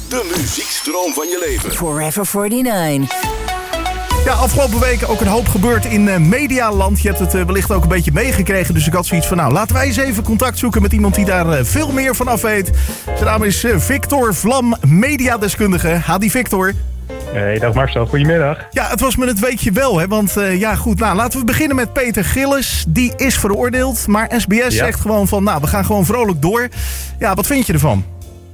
De muziekstroom van je leven. Forever 49. Ja, afgelopen weken ook een hoop gebeurd in Medialand. Je hebt het wellicht ook een beetje meegekregen. Dus ik had zoiets van, nou, laten wij eens even contact zoeken met iemand die daar veel meer van af weet. Zijn naam is Victor Vlam, mediadeskundige. Hadi Victor. Hey, dag Marcel, goedemiddag. Ja, het was me het weekje wel, hè. Want goed, nou, laten we beginnen met Peter Gillis. Die is veroordeeld, maar SBS zegt gewoon van, nou, we gaan gewoon vrolijk door. Ja, wat vind je ervan?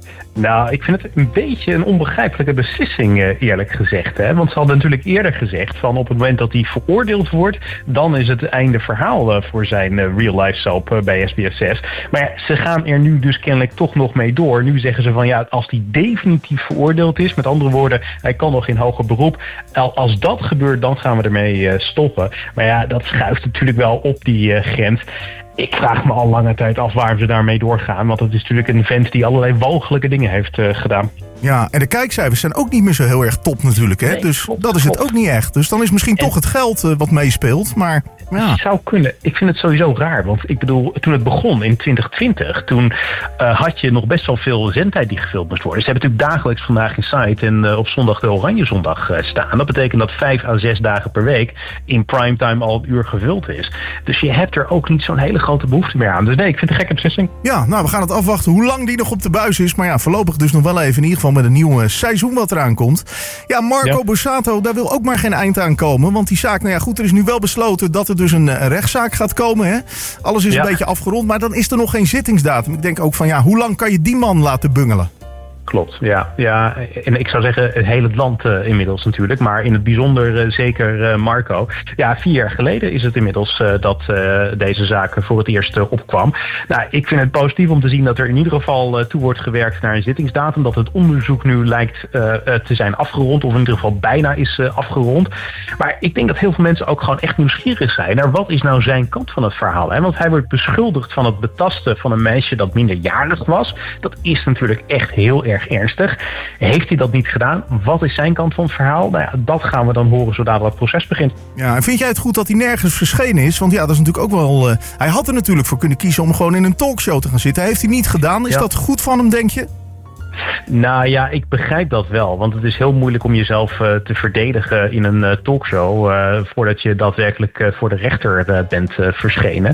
Nou, ik vind het een beetje een onbegrijpelijke beslissing, eerlijk gezegd. Hè? Want ze hadden natuurlijk eerder gezegd van op het moment dat hij veroordeeld wordt, dan is het einde verhaal voor zijn real-life soap bij SBS 6. Maar ja, ze gaan er nu dus kennelijk toch nog mee door. Nu zeggen ze van ja, als hij definitief veroordeeld is, met andere woorden, hij kan nog in hoger beroep. Als dat gebeurt, dan gaan we ermee stoppen. Maar ja, dat schuift natuurlijk wel op die grens. Ik vraag me al lange tijd af waar ze daarmee doorgaan. Want het is natuurlijk een vent die allerlei walgelijke dingen heeft gedaan. Ja, en de kijkcijfers zijn ook niet meer zo heel erg top natuurlijk. Hè? Nee, dus klopt, dat is het ook niet echt. Dus dan is misschien toch het geld wat meespeelt. Maar ja. Het zou kunnen. Ik vind het sowieso raar. Want ik bedoel, toen het begon in 2020... toen had je nog best wel veel zendtijd die gefilmd moest worden. Ze hebben natuurlijk dagelijks Vandaag in Sight en op zondag de Oranje Zondag staan. Dat betekent dat 5 à 6 dagen per week in primetime al een uur gevuld is. Dus je hebt er ook niet zo'n hele grote behoefte meer aan. Dus nee, ik vind het een gekke beslissing. Ja, nou, we gaan het afwachten hoe lang die nog op de buis is. Maar ja, voorlopig dus nog wel even in ieder geval met een nieuw seizoen wat eraan komt. Ja, Marco Borsato, daar wil ook maar geen eind aan komen. Want die zaak, nou ja goed, er is nu wel besloten dat er dus een rechtszaak gaat komen. Hè? Alles is een beetje afgerond, maar dan is er nog geen zittingsdatum. Ik denk ook van ja, hoe lang kan je die man laten bungelen? Klopt, ja. En ik zou zeggen het hele land inmiddels natuurlijk. Maar in het bijzonder zeker Marco. Ja, 4 jaar geleden is het inmiddels dat deze zaak voor het eerst opkwam. Nou, ik vind het positief om te zien dat er in ieder geval toe wordt gewerkt naar een zittingsdatum. Dat het onderzoek nu lijkt te zijn afgerond. Of in ieder geval bijna is afgerond. Maar ik denk dat heel veel mensen ook gewoon echt nieuwsgierig zijn naar wat is nou zijn kant van het verhaal. Hè? Want hij wordt beschuldigd van het betasten van een meisje dat minderjarig was. Dat is natuurlijk echt heel erg ernstig. Heeft hij dat niet gedaan? Wat is zijn kant van het verhaal? Nou ja, dat gaan we dan horen zodra het proces begint. Ja, en vind jij het goed dat hij nergens verschenen is? Want ja, dat is natuurlijk ook wel... hij had er natuurlijk voor kunnen kiezen om gewoon in een talkshow te gaan zitten. Heeft hij niet gedaan. Is dat goed van hem, denk je? Nou ja, ik begrijp dat wel. Want het is heel moeilijk om jezelf te verdedigen in een talkshow voordat je daadwerkelijk voor de rechter bent verschenen.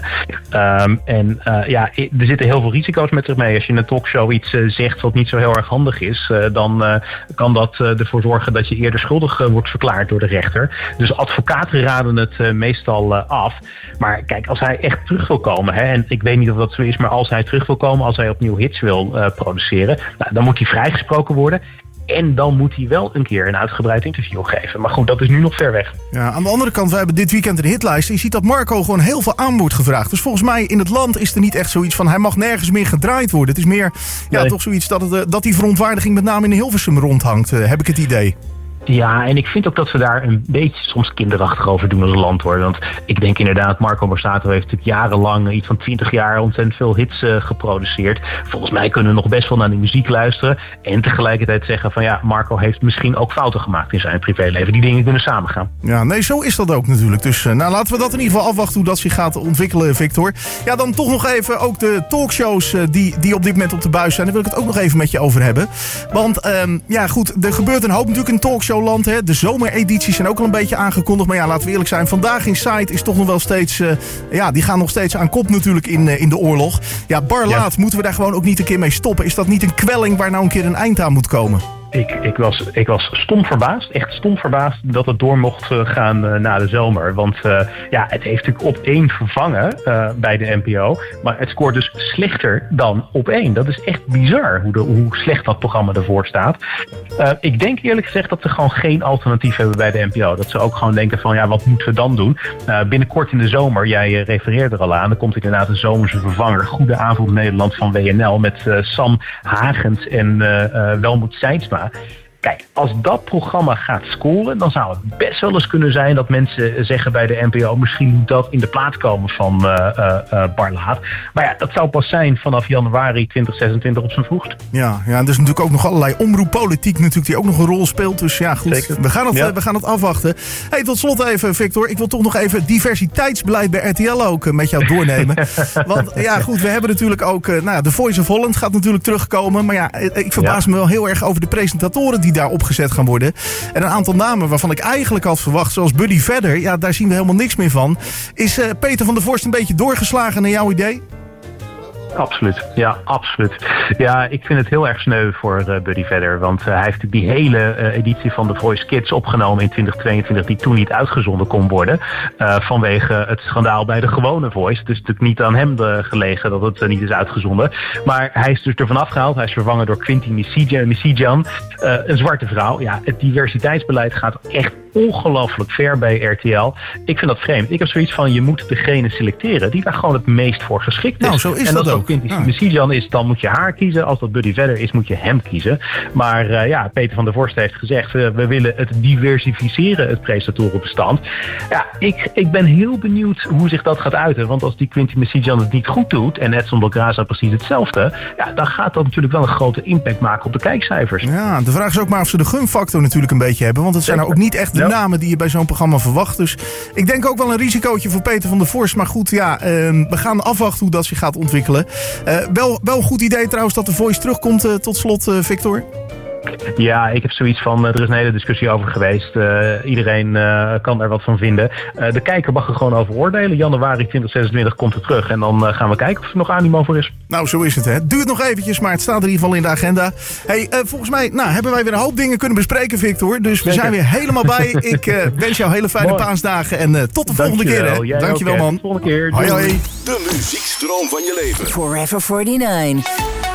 Er zitten heel veel risico's met zich mee. Als je in een talkshow iets zegt wat niet zo heel erg handig is, dan kan dat ervoor zorgen dat je eerder schuldig wordt verklaard door de rechter. Dus advocaten raden het meestal af. Maar kijk, als hij echt terug wil komen, en ik weet niet of dat zo is, maar als hij terug wil komen, als hij opnieuw hits wil produceren, nou, dan moet hij vrijgesproken worden. En dan moet hij wel een keer een uitgebreid interview geven. Maar goed, dat is nu nog ver weg. Ja, aan de andere kant, we hebben dit weekend een hitlijst. Je ziet dat Marco gewoon heel veel aan wordt gevraagd. Dus volgens mij in het land is er niet echt zoiets van hij mag nergens meer gedraaid worden. Het is meer toch zoiets dat die verontwaardiging met name in Hilversum rondhangt. Heb ik het idee. Ja, en ik vind ook dat we daar een beetje soms kinderachtig over doen als land, hoor. Want ik denk inderdaad, Marco Borsato heeft natuurlijk jarenlang, iets van 20 jaar, ontzettend veel hits geproduceerd. Volgens mij kunnen we nog best wel naar die muziek luisteren. En tegelijkertijd zeggen van ja, Marco heeft misschien ook fouten gemaakt in zijn privéleven. Die dingen kunnen samengaan. Ja, nee, zo is dat ook natuurlijk. Dus laten we dat in ieder geval afwachten hoe dat zich gaat ontwikkelen, Victor. Ja, dan toch nog even ook de talkshows die op dit moment op de buis zijn. Daar wil ik het ook nog even met je over hebben. Want goed, er gebeurt een hoop natuurlijk in talkshows. Hè. De zomeredities zijn ook al een beetje aangekondigd. Maar ja, laten we eerlijk zijn. Vandaag in Sight is toch nog wel steeds... die gaan nog steeds aan kop natuurlijk in de oorlog. Ja, bar laat, moeten we daar gewoon ook niet een keer mee stoppen? Is dat niet een kwelling waar nou een keer een eind aan moet komen? Ik was stom verbaasd, echt stom verbaasd dat het door mocht gaan na de zomer. Want het heeft natuurlijk op 1 vervangen bij de NPO. Maar het scoort dus slechter dan op 1. Dat is echt bizar hoe slecht dat programma ervoor staat. Ik denk eerlijk gezegd dat ze gewoon geen alternatief hebben bij de NPO. Dat ze ook gewoon denken van ja, wat moeten we dan doen? Binnenkort in de zomer, jij refereerde er al aan, er komt inderdaad een zomerse vervanger. Goedenavond Nederland van WNL met Sam Hagens en Welmoed Seidsma. Kijk, als dat programma gaat scoren, dan zou het best wel eens kunnen zijn dat mensen zeggen bij de NPO, misschien moet dat in de plaats komen van Barlaat. Maar ja, dat zou pas zijn vanaf januari 2026 op zijn vroegst. Ja, er is natuurlijk ook nog allerlei omroeppolitiek natuurlijk die ook nog een rol speelt. Dus ja, goed, zeker. We gaan het afwachten. Hey, tot slot even, Victor. Ik wil toch nog even diversiteitsbeleid bij RTL ook met jou doornemen. Want ja, goed, we hebben natuurlijk ook The Voice of Holland gaat natuurlijk terugkomen. Maar ja, ik verbaas me wel heel erg over de presentatoren die daar opgezet gaan worden. En een aantal namen waarvan ik eigenlijk had verwacht, zoals Buddy Vedder, ja, daar zien we helemaal niks meer van. Is Peter van der Vorst een beetje doorgeslagen naar jouw idee? Absoluut, ja, absoluut. Ja, ik vind het heel erg sneu voor Buddy Vedder. Want hij heeft die hele editie van The Voice Kids opgenomen in 2022... die toen niet uitgezonden kon worden. Vanwege het schandaal bij de gewone Voice. Het is natuurlijk niet aan hem gelegen dat het niet is uitgezonden. Maar hij is dus ervan afgehaald. Hij is vervangen door Quinty Misijan. Een zwarte vrouw. Ja, het diversiteitsbeleid gaat echt ongelooflijk ver bij RTL. Ik vind dat vreemd. Ik heb zoiets van, je moet degene selecteren die daar gewoon het meest voor geschikt is. Nou, zo is en dat ook. Quinty Misijan is, dan moet je haar kiezen. Als dat Buddy Vedder is, moet je hem kiezen. Maar Peter van der Vorst heeft gezegd, we willen het diversificeren, het presentatorenbestand. Ja, ik ben heel benieuwd hoe zich dat gaat uiten. Want als die Quinty Misijan het niet goed doet, en Edson Belgraza precies hetzelfde, ja, dan gaat dat natuurlijk wel een grote impact maken op de kijkcijfers. Ja, de vraag is ook maar of ze de gunfactor natuurlijk een beetje hebben. Want het zijn nou ook niet echt de namen die je bij zo'n programma verwacht. Dus ik denk ook wel een risicootje voor Peter van der Vorst. Maar goed, ja, we gaan afwachten hoe dat zich gaat ontwikkelen. Wel een goed idee trouwens dat de Voice terugkomt tot slot, Victor. Ja, ik heb zoiets van, er is een hele discussie over geweest. Iedereen kan daar wat van vinden. De kijker mag er gewoon over oordelen. Januari 2026 komt het terug. En dan gaan we kijken of er nog animo voor is. Nou, zo is het, hè. Het duurt nog eventjes, maar het staat er in ieder geval in de agenda. Hey, volgens mij hebben wij weer een hoop dingen kunnen bespreken, Victor. Dus we zijn weer helemaal bij. Ik wens jou hele fijne paasdagen. En tot de volgende keer, hè. Dankjewel, man. Tot de volgende keer. Hoi, hoi. De muziekstroom van je leven. Forever 49.